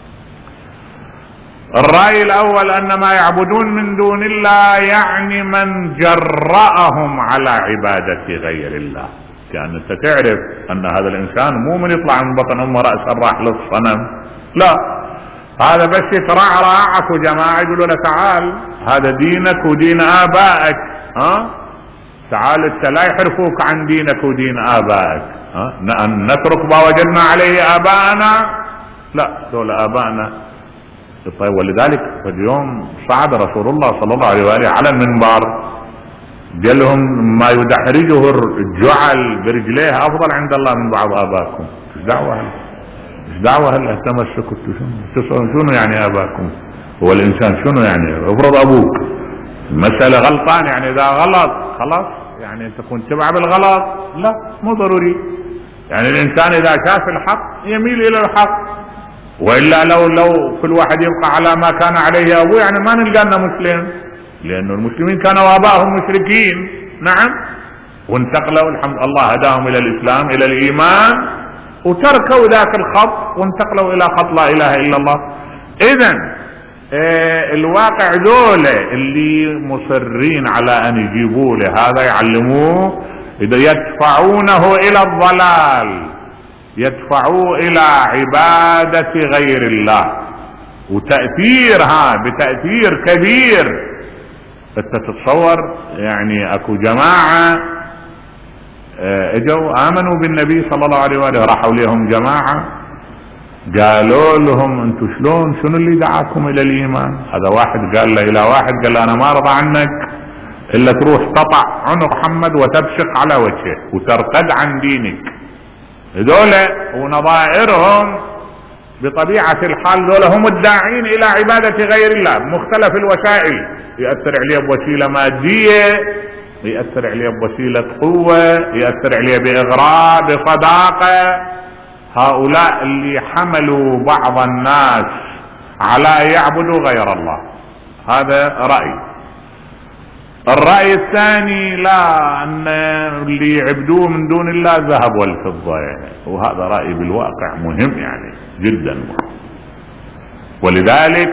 الرأي الأول أن ما يعبدون من دون الله يعني من جرأهم على عبادة غير الله. يعني أنت تعرف أن هذا الإنسان مو من يطلع من بطن أمه رأسا راح للصنم، لا، هذا بس يترعرع. اكو جماعة يقولوا له تعال هذا دينك ودين آبائك، ها تعال انت لا يحرفوك عن دينك ودين آبائك، ها نترك ما وجدنا عليه آباءنا، لا دول آبائنا. طيب ولذلك اليوم صعد رسول الله صلى الله عليه وآله على المنبر قال لهم ما يدحرجه الجعل برجليه أفضل عند الله من بعض آبائكم. ايش دعوة هل ايش دعوة هل تمسكوا شنو يعني آبائكم؟ هو الإنسان شنو يعني؟ افرض أبوك مسألة غلطان، يعني إذا غلط خلاص يعني تكون تبع بالغلط، لا مو ضروري. يعني الإنسان إذا شاف الحق يميل إلى الحق، وإلا لو لو كل واحد يبقى على ما كان عليه أبوه يعني ما نلقانا مسلم، لأنه المسلمين كانوا آبائهم مشركين. نعم. وانتقلوا الحمد الله هداهم إلى الإسلام إلى الإيمان، وتركوا ذاك الخط وانتقلوا إلى خط لا إله إلا الله. إذن اه الواقع دولة اللي مصرين على أن يجيبوا لهذا يعلموه إذا يدفعونه إلى الضلال، يدفعوه إلى عبادة غير الله، وتأثيرها بتأثير كبير. انت تتصور يعني اكو جماعة اه اجوا امنوا بالنبي صلى الله عليه وآله، راحوا لهم جماعة قالوا لهم انتوا شلون شنو اللي دعاكم الى الايمان؟ هذا واحد قال له الى واحد قال له انا ما ارضى عنك الا تروح تقطع عنق محمد وتبشق على وجهه وترتد عن دينك. هذول ونظائرهم بطبيعة الحال ذولا هم الداعين الى عبادة غير الله بمختلف الوسائل، يأثر عليه بوسيلة مادية، يأثر عليه بوسيلة قوة، يأثر عليه بإغراء بصداقة. هؤلاء اللي حملوا بعض الناس على أن يعبدوا غير الله. هذا رأي. الرأي الثاني لا، أن اللي يعبدوه من دون الله الذهب والفضة، وهذا رأي بالواقع مهم يعني جدا مهم. ولذلك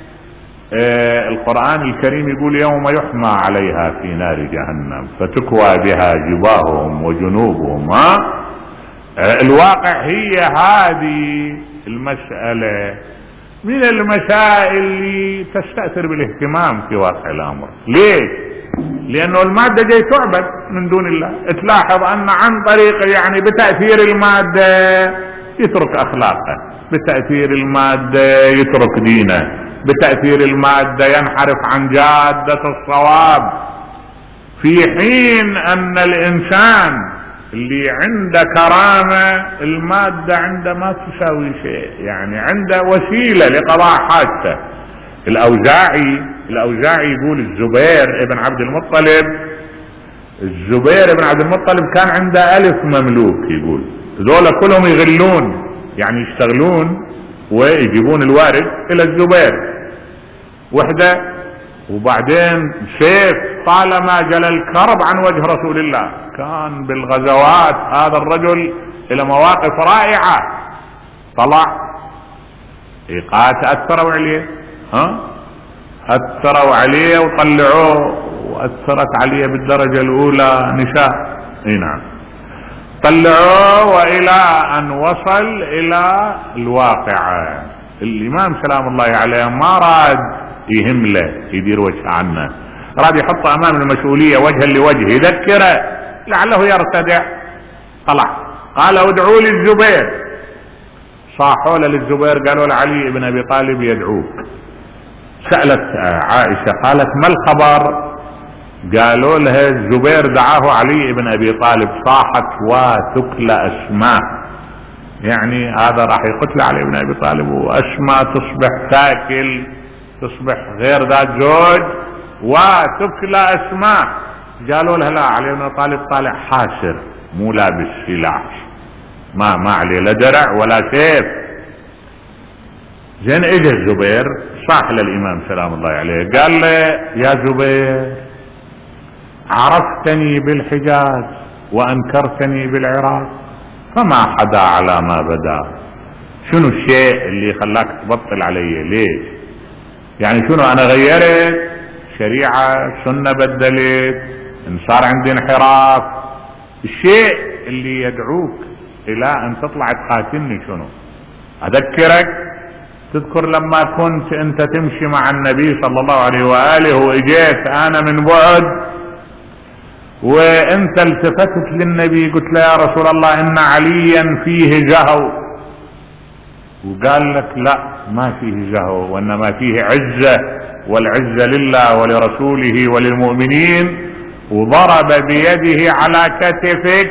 آه القرآن الكريم يقول يوم يحمى عليها في نار جهنم فتكوى بها جباههم وجنوبهم. ها آه الواقع هي هذه المسألة من المسائل اللي تستأثر بالاهتمام في واقع الأمر. ليش؟ لأنه المادة جاي تعبد من دون الله. تلاحظ أن عن طريق يعني بتأثير المادة يترك أخلاقه، بتأثير المادة يترك دينه، بتأثير المادة ينحرف عن جادة الصواب، في حين أن الإنسان اللي عنده كرامة المادة عنده ما تساوي شيء، يعني عنده وسيلة لقضاء حاجته. الأوزاعي الأوزاعي يقول الزبير ابن عبد المطلب الزبير ابن عبد المطلب كان عنده ألف مملوك، يقول ذولا كلهم يغلون يعني يشتغلون ويجيبون الوارد إلى الزبير وحده، وبعدين سيف طالما جل الكرب عن وجه رسول الله. كان بالغزوات هذا الرجل إلى مواقف رائعة، طلع إيقات أثروا عليه، ها أثروا عليه وطلعوه، وأثرت عليه بالدرجة الأولى نساء، اي نعم، طلعوه وإلى أن وصل إلى الواقعة. الإمام سلام الله عليه ما راد يهم له يدير وجه عنه، راد يحطه أمام المسؤولية وجها لوجه، يذكره لعله يرتدع. طلع قال ادعوا لي الزبير، صاحوا للزبير قالوا لعلي بن أبي طالب يدعوك. سألت عائشة قالت ما الخبر؟ قالوا لها الزبير دعاه علي بن أبي طالب، صاحت وتكل أسماء، يعني هذا راح يقتل علي بن أبي طالب، وأسماء تصبح تاكل، تصبح غير ذات زوج، وتكل أسماء. قالوا لها لا، علي بن أبي طالب طالع حاسر مو لابس سلاح، ما ما عليه لا درع ولا سيف. زين اجى الزبير صاح للإمام سلام الله عليه، قال له يا زبير عرفتني بالحجاز وأنكرتني بالعراق، فما حدا على ما بدا. شنو الشيء اللي خلاك تبطل علي؟ ليش؟ يعني شنو أنا غيرت شريعة، سنة بدلت، إن صار عندي انحراف؟ الشيء اللي يدعوك إلى أن تطلع تقاتلني شنو؟ أذكرك، تذكر لما كنت أنت تمشي مع النبي صلى الله عليه وآله وإجيت أنا من بعد، وانت التفتت للنبي قلت له يا رسول الله ان عليا فيه جهو، وقال لك لا ما فيه جهو وانما فيه عزة، والعزة لله ولرسوله وللمؤمنين، وضرب بيده على كتفك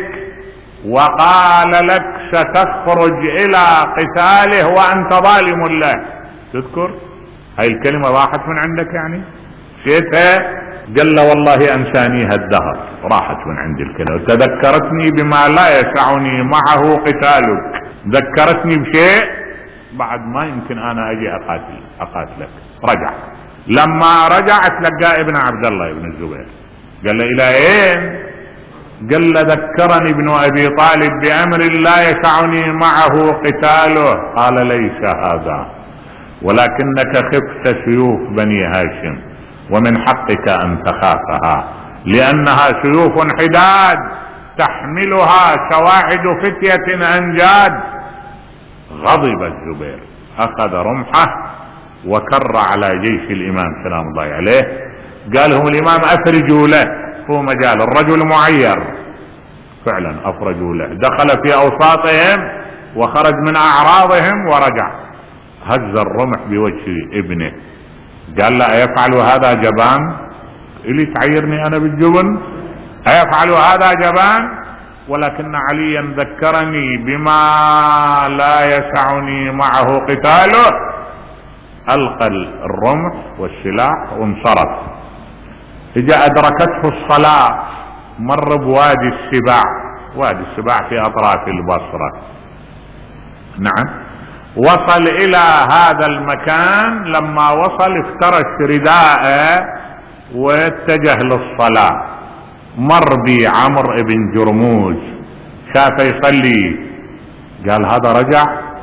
وقال لك ستخرج الى قتاله وانت ظالم له. تذكر هاي الكلمة راحت من عندك يعني شيتها؟ قال له والله انسانيها الدهر، راحت من عندي الكلمة، تذكرتني بما لا يسعني معه قتالك، ذكرتني بشيء بعد ما يمكن انا اجي اقاتل اقاتلك. رجع، لما رجع تلقى ابن عبد الله ابن الزبير، قال له الى اين؟ قال له ذكرني ابن ابي طالب بامر لا يسعني معه قتاله. قال ليس هذا، ولكنك خفت سيوف بني هاشم، ومن حقك ان تخافها، لانها سيوف حداد تحملها سواعد فتية انجاد. غضب الزبير، اخذ رمحه وكر على جيش الامام سلام الله عليه، قال لهم الامام افرجوا له، هو مجال الرجل معير، فعلا افرجوا له، دخل في اوساطهم وخرج من اعراضهم ورجع، هز الرمح بوجه ابنه، قال لا أيفعل هذا جبان؟ اللي تعيرني أنا بالجبن؟ أيفعل هذا جبان؟ ولكن عليا ذكرني بما لا يسعني معه قتاله. ألقى الرمح والسلاح وانصرف. إذا أدركته الصلاة مر بوادي السباع، وادي السباع في أطراف البصرة، نعم، وصل الى هذا المكان، لما وصل افترش رداءه واتجه للصلاة، مر بي عمرو بن جرموز شافه يصلي، قال هذا رجع،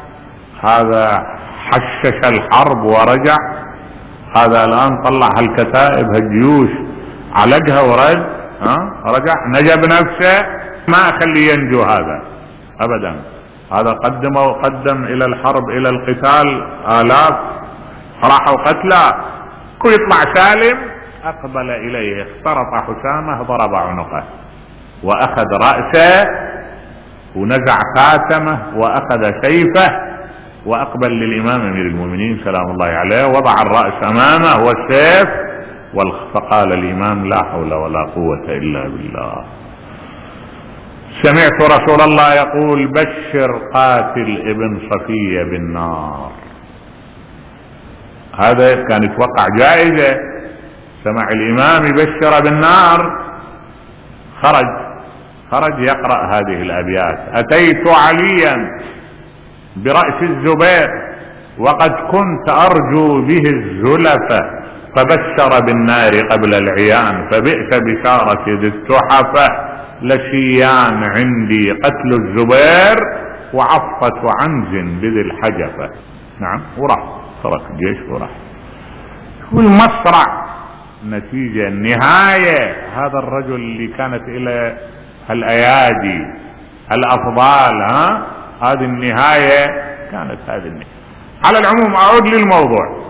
هذا حشش الحرب ورجع، هذا الان طلع هالكتائب هالجيوش علقها ورد، ها رجع نجا بنفسه، ما اخلي ينجو هذا ابدا، هذا قدم وقدم الى الحرب الى القتال، الاف راحوا قتلى، كل يطلع سالم. اقبل اليه اخترط حسامه ضرب عنقه واخذ رأسه ونزع خاتمه واخذ سيفه واقبل للامام امير المؤمنين سلام الله عليه، وضع الرأس امامه والسيف، فقال الامام لا حول ولا قوة الا بالله. سمعت رسول الله يقول بشر قاتل ابن صفية بالنار. هذا كان يتوقع جائزة سمع الإمام يبشر بالنار خرج خرج يقرأ هذه الأبيات: أتيت عليا برأس الزبير وقد كنت أرجو به الزلف فبشر بالنار قبل العيان فبئس بشارة ذي التحف لشيان عندي قتل الزبير وعفة عنز بذي الحجفة. نعم، وراح ترك الجيش وراح. والمصرع النتيجة النهاية هذا الرجل اللي كانت إلى الأيادي الأفضال، ها هذه النهاية كانت هذه النهاية. على العموم أعود للموضوع.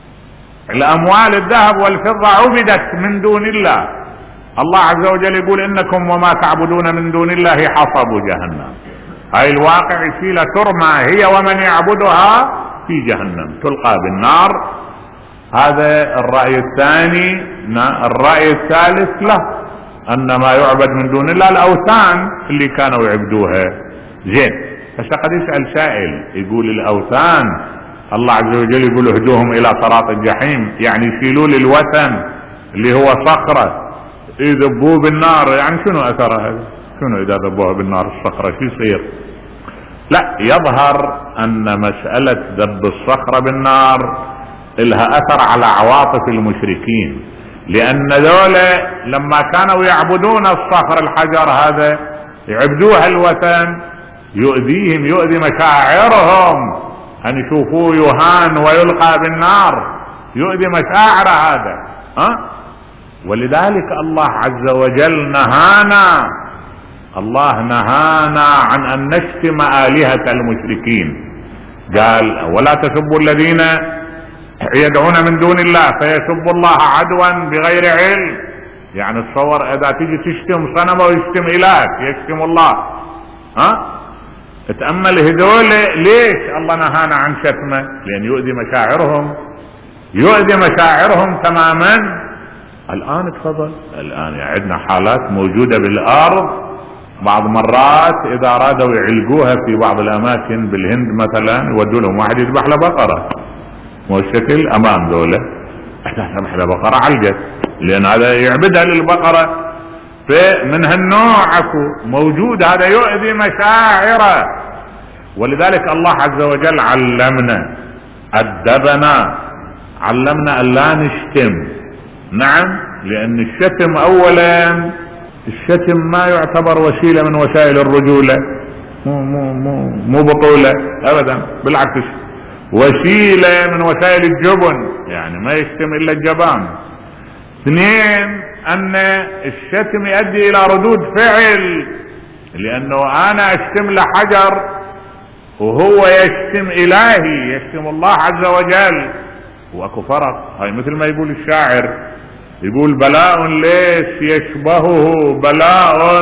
الأموال الذهب والفضة عبدت من دون الله. الله عز وجل يقول: إنكم وما تعبدون من دون الله حصب جهنم. هاي الواقع يسيلة ترمى هي ومن يعبدها في جهنم تلقى بالنار. هذا الرأي الثاني. الرأي الثالث له أن ما يعبد من دون الله الأوثان اللي كانوا يعبدوها. زين، هسه قد يسأل سائل يقول: الأوثان الله عز وجل يقول اهدوهم إلى صراط الجحيم، يعني يشيلوا لي الوثن اللي هو صخرة يذبوه بالنار، يعني شنو أثر هذا؟ شنو إذا ذبوها بالنار الصخرة شو يصير؟ لا، يظهر أن مسألة ذب الصخرة بالنار لها أثر على عواطف المشركين، لأن ذولا لما كانوا يعبدون الصخر الحجر هذا يعبدوها الوثن يؤذيهم، يؤذي مشاعرهم، أن يشوفوه يهان ويلقى بالنار، يؤذي مشاعر هذا. ها؟ ولذلك الله عز وجل نهانا الله نهانا عن أن نشتم آلهة المشركين. قال: ولا تسبوا الذين يدعون من دون الله فيسبوا الله عدوا بغير علم. يعني تصور إذا تيجي تشتم صنم ويشتم إلهك يشتم الله. ها؟ اتأمل هذول ليش الله نهانا عن شتمه؟ لأن يؤذي مشاعرهم، يؤذي مشاعرهم تماما. الآن تفضل، الآن عندنا حالات موجودة بالأرض، بعض مرات إذا أرادوا يعلقوها في بعض الأماكن بالهند مثلا يودوا لهم واحد يذبح له بقرة، مو الشكل أمام ذولا احنا سمح له بقرة علقت، لأن هذا يعبدها للبقرة. فمن هالنوع اكو موجود، هذا يؤذي مشاعره. ولذلك الله عز وجل علمنا، أدبنا، علمنا أن لا نشتم. نعم، لأن الشتم أولا الشتم ما يعتبر وسيلة من وسائل الرجولة، مو مو مو مو بطولة أبدا، بالعكس وسيلة من وسائل الجبن، يعني ما يشتم إلا الجبان. اثنين، أن الشتم يؤدي إلى ردود فعل، لأنه أنا أشتم لحجر وهو يشتم إلهي، يشتم الله عز وجل، واكو فرق. هاي مثل ما يقول الشاعر، يقول: بلاء ليس يشبهه بلاء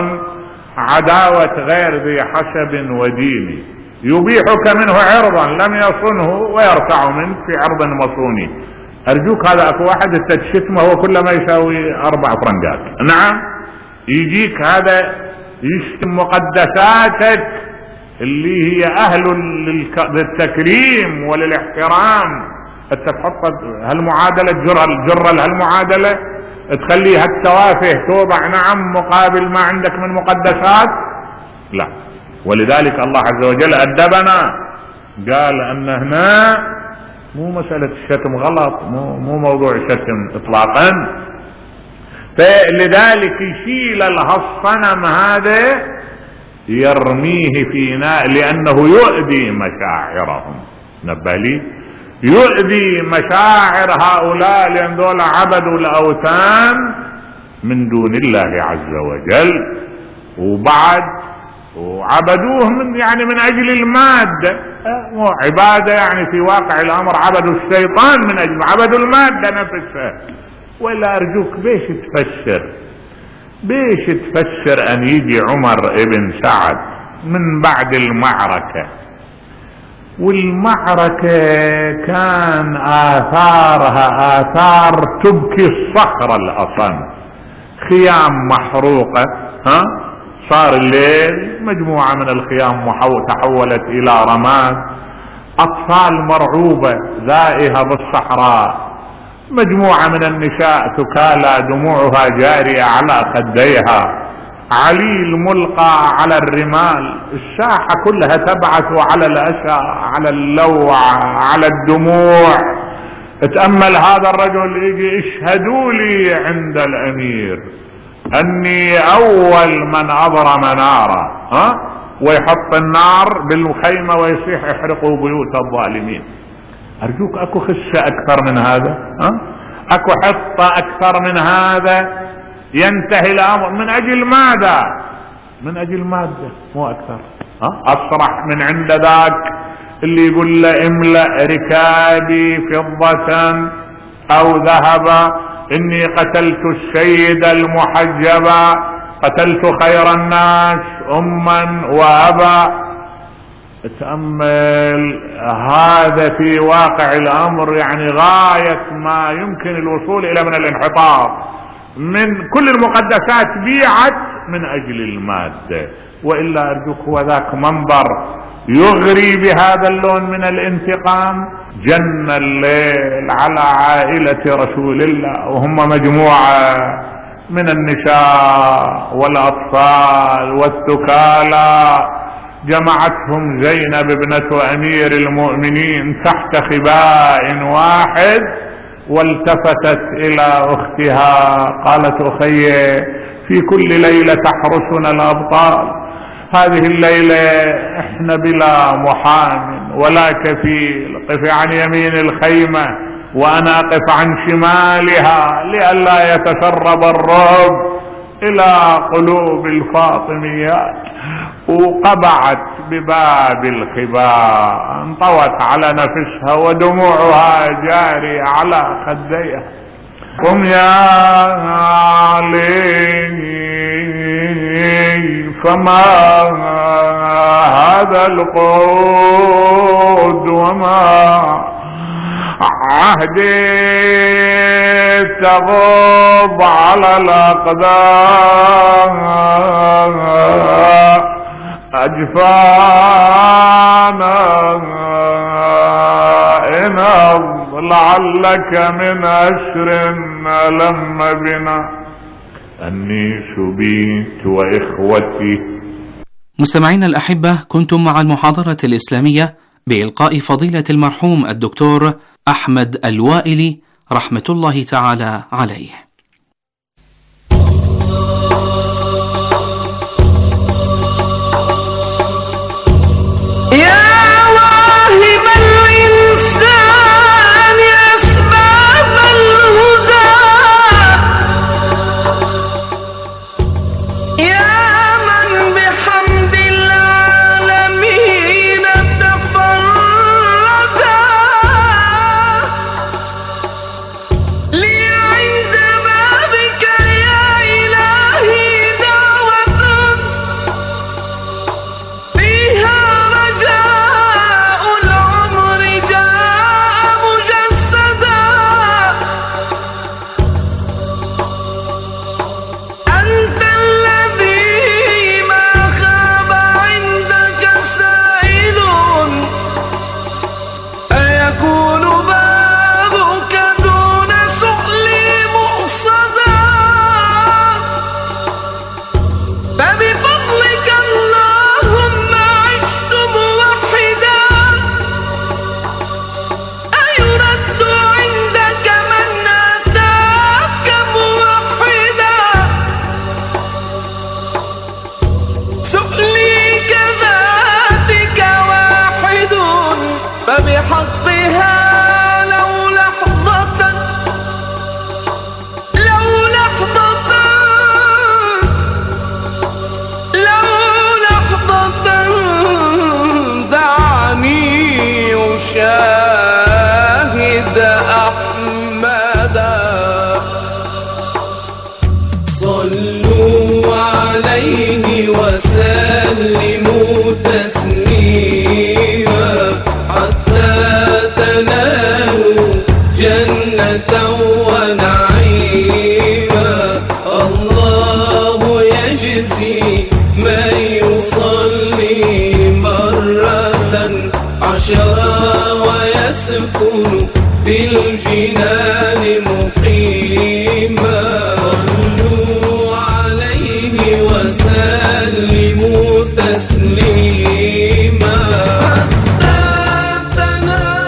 عداوة غير ذي حسب ودين، يبيحك منه عرضا لم يصنه ويرفع منك في عرض مصوني. ارجوك، هذا اكو واحد التشتمه هو كل ما يساوي اربع فرنقات. نعم، يجيك هذا يشتم مقدساتك اللي هي اهل للتكريم وللاحترام. انت تحط هالمعادلة تجر الجرة هالمعادلة تخلي هالتوافه توضع نعم مقابل ما عندك من مقدسات؟ لا. ولذلك الله عز وجل أدبنا، قال أن هنا مو مسألة الشتم غلط، مو, مو موضوع شتم إطلاقا. فلذلك يشيل الصنم هذا يرميه في نار، لأنه يؤذي مشاعرهم. نبالي يؤذي مشاعر هؤلاء، لأن دول عبدوا الأوثان من دون الله عز وجل، وبعد وعبدوه من يعني من أجل المادة، مو عبادة يعني في واقع الأمر عبدوا الشيطان من أجل عبدوا المادة نفسها. ولا أرجوك بيش تفسر بيش تفسر أن يجي عمر ابن سعد من بعد المعركة، والمعركة كان آثارها آثار تبكي الصخرة الأصم، خيام محروقة، ها صار الليل مجموعة من الخيام تحولت إلى رماد، أطفال مرعوبة ذائهة بالصحراء، مجموعة من النساء ثكالى دموعها جارية على خديها، عليل ملقى على الرمال، الساحة كلها تبعث على الأسى، على اللوع، على الدموع. اتأمل هذا الرجل يجي: اشهدوا لي عند الأمير أني أول من أضرم نارا، ها؟ ويحط النار بالخيمة ويصيح يحرقوا بيوت الظالمين. أرجوك أكو خسة أكثر من هذا؟ ها؟ أكو حطة أكثر من هذا؟ ينتهي الأمر من أجل ماذا؟ من أجل مادة مو أكثر. ها؟ أصرح من عند ذاك اللي يقول له: املأ ركابي فضة أو ذهبا، إني قتلت السيد المحجبا، قتلت خير الناس أما وأبا. تأمل هذا في واقع الأمر، يعني غاية ما يمكن الوصول إلى من الانحطاط. من كل المقدسات بيعت من أجل المادة، وإلا أرجوك هو ذاك منظر يغري بهذا اللون من الانتقام. جن الليل على عائلة رسول الله وهم مجموعة من النساء والأطفال والثكالى، جمعتهم زينب ابنة أمير المؤمنين تحت خباء واحد، والتفتت إلى أختها قالت: أخي، في كل ليلة تحرسنا الأبطال، هذه الليلة احنا بلا محام ولا كفيل، قف عن يمين الخيمة وأنا أقف عن شمالها لئلا يتسرب الرعب إلى قلوب الفاطميات. وقبعت بباب الخباء، انطوت على نفسها ودموعها جاري على خديها. قم يا علي فما هذا القود وما عهدي تغض على الأقدام أجفانا إن لعلك من أشر لم بنا أني شبيت وإخوتي. مستمعينا الأحبة، كنتم مع المحاضرة الإسلامية بإلقاء فضيلة المرحوم الدكتور أحمد الوائلي رحمة الله تعالى عليه. في الجنان مقيما.